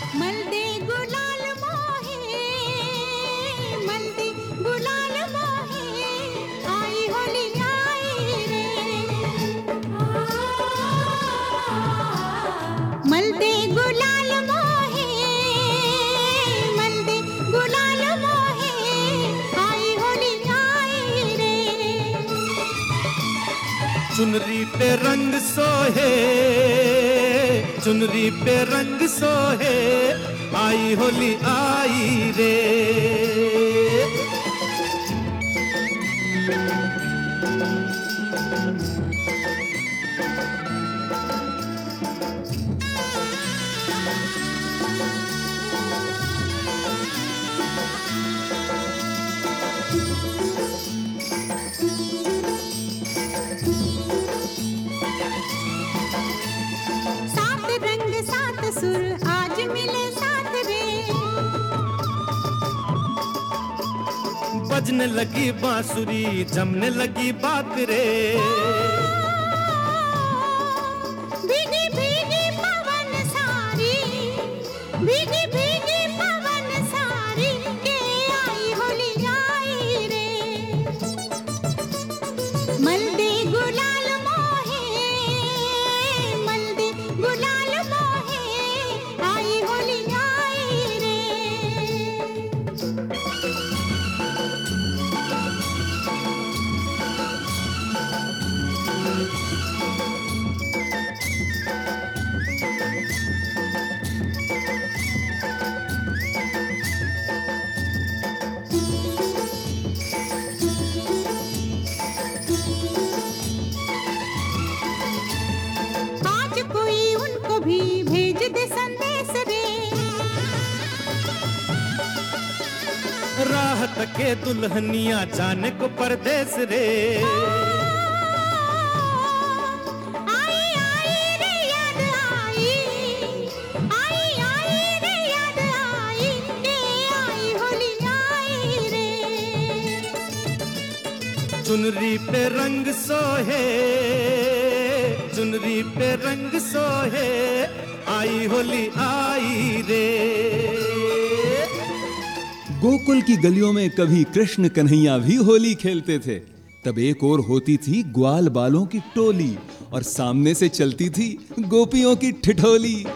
मल्दे गुलाल मोहे, मल्दे गुलाल मोहे, आई होली आई रे। मल्दे गुलाल मोहे, मल्दे गुलाल मोहे, आई होली आई रे। चुनरी पे रंग सोहे, चुनरी पे रंग सोहे, आई होली आई रे। सात रंग सात सुर आज मिले साथ रे। बजने लगी बांसुरी, जमने लगी बात रे। भीगी भीगी पवन सारी, भीगी भीगी पवन सारी, के आई होली आई रे। मल्दे गुलाल मोहे, मल्दे गुलाल मोहे, आई होली आई रे। आज कोई उनको भी भेज दे संदेश रे। राह तके दुल्हनिया जाने को परदेस रे। आई आई रे याद आई, आई आई रे याद आई, के आई होली आई रे। चुनरी पे रंग सोहे, चुनरी पे रंग सोहे, आई होली आई रे। गोकुल की गलियों में कभी कृष्ण कन्हैया भी होली खेलते थे। तब एक और होती थी ग्वाल बालों की टोली और सामने से चलती थी गोपियों की ठिठोली।